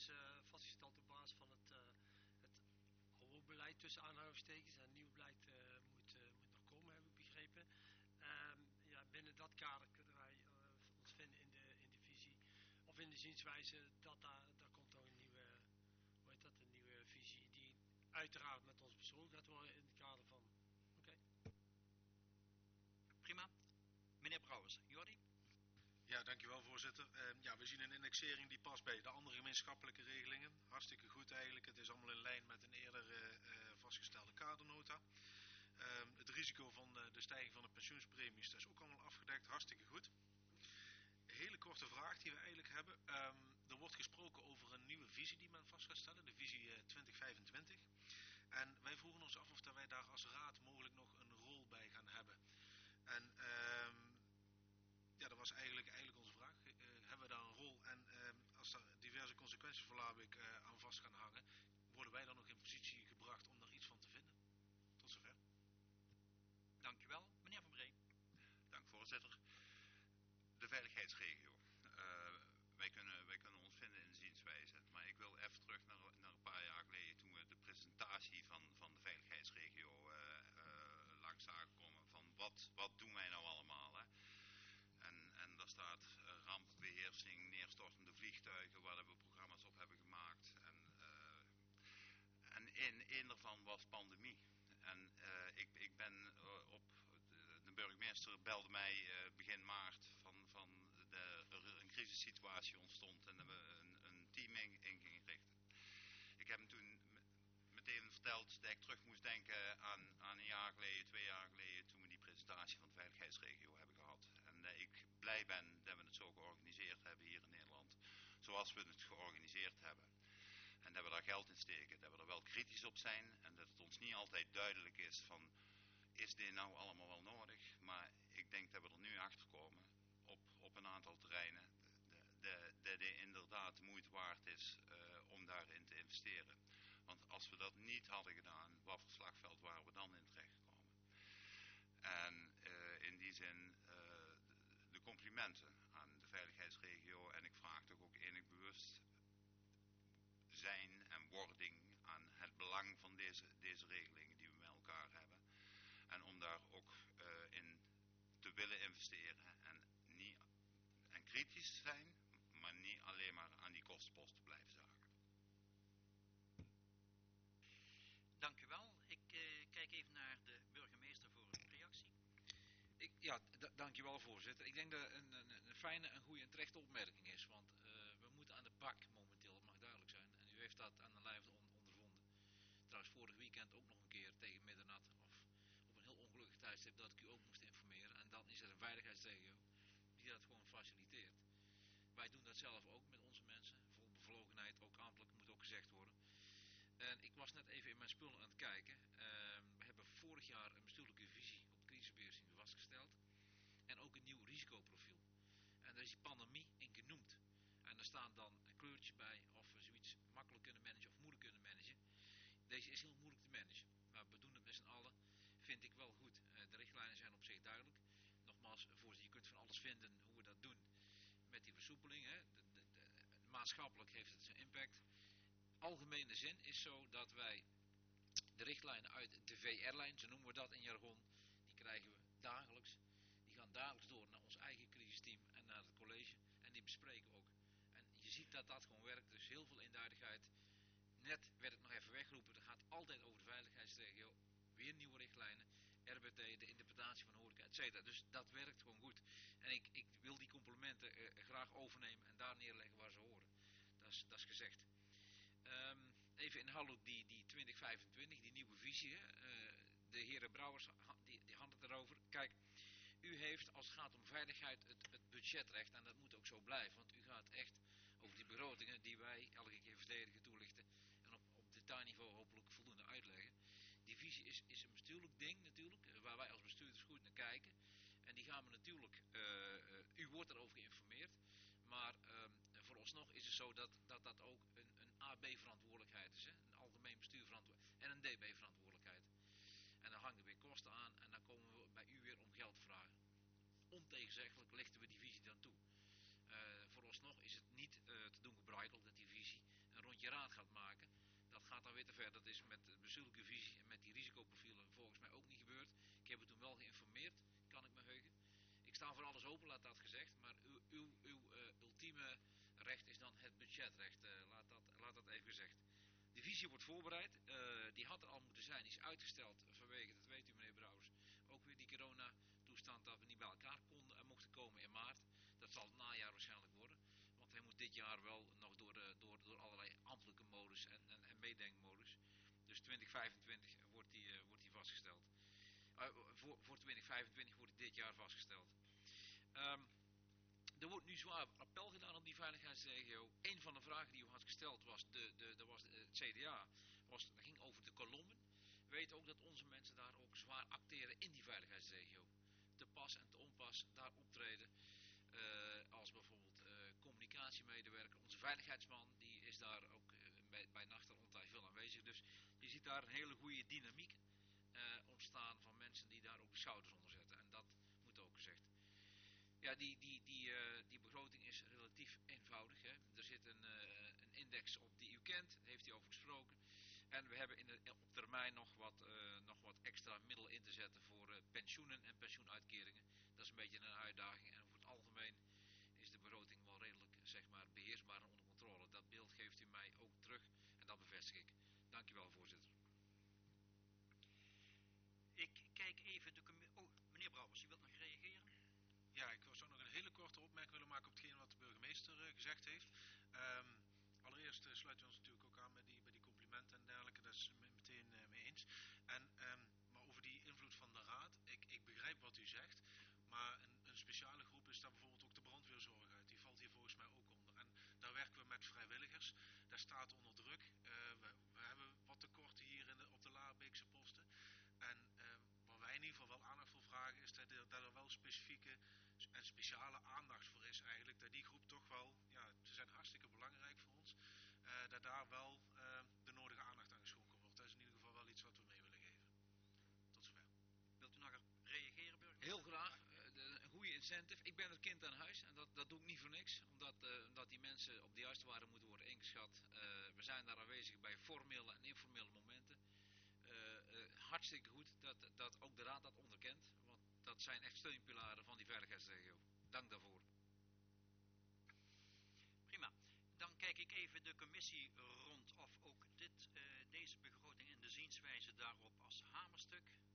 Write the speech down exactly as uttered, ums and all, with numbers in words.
uh, vastgesteld op basis van het, uh, het oude beleid tussen aanhalingstekens. En nieuw beleid uh, moet, uh, moet nog komen, heb ik begrepen. Um, ja, binnen dat kader kunnen wij uh, ons vinden in de, in de visie of in de zienswijze dat daar, daar komt nog een nieuwe, hoe heet dat, een nieuwe visie die uiteraard met ons besproken gaat worden in het kader van. Oké. Okay. Prima. Meneer Brouwers, Jordi? Ja, dankjewel voorzitter. Uh, ja, we zien een indexering die past bij de andere gemeenschappelijke regelingen. Hartstikke goed eigenlijk. Het is allemaal in lijn met een eerder uh, uh, vastgestelde kadernota. Uh, het risico van uh, de stijging van de pensioenspremies, dat is ook allemaal afgedekt. Hartstikke goed. Een hele korte vraag die we eigenlijk hebben. Um, er wordt gesproken over een nieuwe visie die men vast gaat stellen, de visie uh, twintig vijfentwintig. En wij vroegen ons af of dat wij daar als raad mogelijk nog een rol bij gaan hebben. En um, ja, dat was eigenlijk, eigenlijk onze vraag. Uh, hebben we daar een rol? En uh, als daar diverse consequenties voor Labik uh, aan vast gaan hangen, worden wij dan nog in positie gebracht om daar iets van te vinden? Tot zover. Dankjewel. Meneer Van Bree. Dank voorzitter. De veiligheidsregio. Uh, wij, kunnen, wij kunnen ons vinden in de zienswijze. Maar ik wil even terug naar, naar een paar jaar geleden toen we de presentatie van, van de veiligheidsregio uh, uh, langs zagen komen. Van wat, wat doen wij nou allemaal, hè? En, en daar staat uh, rampbeheersing, neerstortende vliegtuigen, waar we programma's op hebben gemaakt. En, uh, en een, een daarvan was pandemie. En uh, ik, ik ben uh, op, de, de burgemeester belde mij uh, begin maart van, van de, er een crisissituatie ontstond en dat we een, een team in, in gingen richten. Ik heb hem toen meteen verteld dat ik terug moest denken aan, aan een jaar geleden, twee jaar geleden, toen we die presentatie van de veiligheidsregio hebben gehad. En dat ik blij ben dat we het zo georganiseerd hebben hier in Nederland, zoals we het georganiseerd hebben. En dat we daar geld in steken, dat we er wel kritisch op zijn en dat het ons niet altijd duidelijk is van, is dit nou allemaal wel nodig? Maar ik denk dat we er nu achter komen op, op een aantal terreinen, dat het inderdaad de moeite waard is uh, om daarin te investeren. Want als we dat niet hadden gedaan, wat voor slagveld waren we dan in terechtgekomen? En uh, in die zin uh, de, de complimenten aan de veiligheidsregio en ik vraag toch ook enig bewust zijn en wording aan het belang van deze, deze regelingen die we met elkaar hebben. En om daar ook uh, in te willen investeren en, niet, en kritisch te zijn, maar niet alleen maar aan die kostenpost te blijven zagen. Dank u wel. Ik uh, kijk even naar de burgemeester voor een reactie. Ik, ja, d- dankjewel voorzitter. Ik denk dat het een, een, een fijne, en goede en terechte opmerking is. Want uh, we moeten aan de bak momenteel, dat mag duidelijk zijn. En u heeft dat aan de lijve on- ondervonden. Trouwens vorig weekend ook nog een keer tegen middernacht. Of op een heel ongelukkig tijdstip dat ik u ook moest informeren. En dan is er een veiligheidsregio die dat gewoon faciliteert. Wij doen dat zelf ook met onze mensen. Vol bevlogenheid, ook ambtelijk, moet ook gezegd worden. En ik was net even in mijn spullen aan het kijken. Uh, we hebben vorig jaar een bestuurlijke visie op de crisisbeheersing vastgesteld. En ook een nieuw risicoprofiel. En daar is die pandemie in genoemd. En er staan dan kleurtjes bij of we zoiets makkelijk kunnen managen of moeilijk kunnen managen. Deze is heel moeilijk te managen. Maar we doen het met z'n allen, vind ik wel goed. Uh, de richtlijnen zijn op zich duidelijk. Nogmaals, voorzitter, je kunt van alles vinden hoe we dat doen. Met die versoepeling, hè. De, de, de, maatschappelijk heeft het zijn impact. Algemene zin is zo dat wij de richtlijnen uit de V R-lijn, zo noemen we dat in jargon, die krijgen we dagelijks. Die gaan dagelijks door naar ons eigen crisisteam en naar het college en die bespreken we ook. En je ziet dat dat gewoon werkt, dus heel veel eenduidigheid. Net werd het nog even weggeroepen, dat gaat altijd over de veiligheidsregio. Weer nieuwe richtlijnen, R B T, de interpretatie van horeca, et cetera. Dus dat werkt gewoon goed. En ik, ik wil die complimenten uh, graag overnemen en daar neerleggen waar ze horen. Dat is, dat is gezegd. Um, even inhoudelijk die, die twintig vijfentwintig, die nieuwe visie. Uh, de heren Brouwers, die, die hadden het erover. Kijk, u heeft als het gaat om veiligheid het, het budgetrecht en dat moet ook zo blijven. Want u gaat echt over die begrotingen die wij elke keer verdedigen, toelichten en op, op detailniveau hopelijk voldoende uitleggen. Die visie is, is een bestuurlijk ding natuurlijk, waar wij als bestuurders goed naar kijken. En die gaan we natuurlijk, uh, uh, u wordt erover geïnformeerd. Maar um, vooralsnog is het zo dat dat, dat ook een, een A B verantwoordelijkheid is. Hè? Een algemeen bestuurverantwoordelijkheid en een D B verantwoordelijkheid. En dan hangen er weer kosten aan en dan komen we bij u weer om geld vragen. Ontegenzeggelijk lichten we die visie dan toe. Uh, vooralsnog is het niet uh, te doen gebruikelijk dat die visie een rondje raad gaat maken. Dat gaat dan weer te ver. Dat is met de bestuurlijke visie en met die risicoprofielen volgens mij ook niet gebeurd. Ik heb het toen wel geïnformeerd, kan ik me heugen. Ik sta voor alles open, laat dat gezegd. Maar uw, uw, uw uh, ultieme recht is dan het budgetrecht. Uh, laat, dat, laat dat even gezegd. De visie wordt voorbereid. Uh, die had er al moeten zijn. Die is uitgesteld vanwege, dat weet u meneer Brouwers, ook weer die corona toestand dat we niet bij elkaar konden en mochten komen in maart. Dat zal het najaar waarschijnlijk worden. Want hij moet dit jaar wel nog door, de, door, door allerlei ambtelijke modus en, en, en meedenkmodus. Dus twintig vijfentwintig wordt die, uh, wordt die vastgesteld. Uh, voor, voor twintig vijfentwintig wordt die dit jaar vastgesteld. Um, er wordt nu zwaar appel gedaan op die veiligheidsregio. Een van de vragen die u had gesteld was, de, de, de was de, het C D A, was, dat ging over de kolommen. We weten ook dat onze mensen daar ook zwaar acteren in die veiligheidsregio. Te pas en te onpas daar optreden. Uh, als bijvoorbeeld uh, communicatiemedewerker. Onze veiligheidsman die is daar ook uh, bij, bij nacht en ontij veel aanwezig. Dus je ziet daar een hele goede dynamiek uh, ontstaan van mensen die daar ook de schouders onder zetten. En dat moet ook gezegd. Ja, die, die, die, uh, die begroting is relatief eenvoudig. Hè. Er zit een, uh, een index op die u kent, daar heeft hij over gesproken. En we hebben in de, op termijn nog wat, uh, nog wat extra middelen in te zetten voor uh, pensioenen en pensioenuitkeringen. Dat is een beetje een uitdaging. En voor het algemeen is de begroting wel redelijk zeg maar, beheersbaar en onder controle. Dat beeld geeft u mij ook terug en dat bevestig ik. Dank u wel, voorzitter. Ik kijk even de commissie. Oh, meneer Brouwers, u wilt nog reageren? Ja, ik zou nog een hele korte opmerking willen maken op hetgeen wat de burgemeester uh, gezegd heeft. Um, allereerst uh, sluiten we ons natuurlijk ook aan bij die, bij die complimenten en dergelijke, daar is het meteen uh, mee eens. En, um, maar over die invloed van de raad, ik, ik begrijp wat u zegt, maar een, een speciale groep is daar bijvoorbeeld ook de brandweerzorg uit. Die valt hier volgens mij ook onder. En daar werken we met vrijwilligers, daar staat onder druk. Uh, we, we hebben wat tekorten hier in de, op de Laarbeekse posten. En uh, waar wij in ieder geval wel aandacht voor vragen is dat er, dat er wel specifieke en speciale aandacht voor is eigenlijk. Dat die groep toch wel, ja, ze zijn hartstikke belangrijk voor ons. Uh, dat daar wel uh, de nodige aandacht aan geschonken wordt. Dat is in ieder geval wel iets wat we mee willen geven. Tot zover. Wilt u nog reageren, burgemeester? Heel graag. Uh, de, een goede incentive. Ik ben het kind aan huis en dat, dat doe ik niet voor niks. Omdat, uh, omdat die mensen op de juiste waarde moeten worden ingeschat. Uh, we zijn daar aanwezig bij formele en informele momenten. Uh, uh, hartstikke goed dat, dat ook de raad dat onderkent. Want dat zijn echt steunpilaren van die veiligheidsregio. Dank daarvoor. Prima. Dan kijk ik even de commissie rond of ook dit, uh, deze begroting en de zienswijze daarop als hamerstuk